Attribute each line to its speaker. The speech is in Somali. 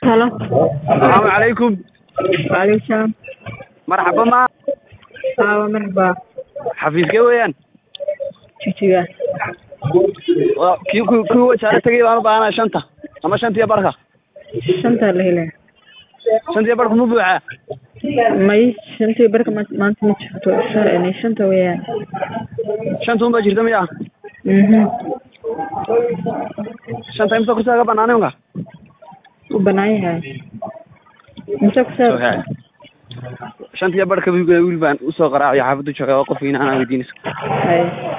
Speaker 1: هلا.
Speaker 2: السلام عليكم.
Speaker 1: وعليكم السلام.
Speaker 2: مرحبا ما
Speaker 1: مرحبا.
Speaker 2: xafiiskee weeyaan
Speaker 1: Jijjiga.
Speaker 2: kii wajaale tagay baan u baahanaa shanta ama shantiyo barka
Speaker 1: Shanta la helaa.
Speaker 2: shantiyo barka ma buuxaa
Speaker 1: May shantii barka maanta ma jirto. Shanta weeyaan.
Speaker 2: shanta unbaa jirta miyaa shanta imsa kursiga ka banaanay unka
Speaker 1: u banaan yahay. Inta kursiga
Speaker 2: shantiyo barka wiil baan usoo qaraacayo xaafaddu jooga oo qof inaan weydiinayso.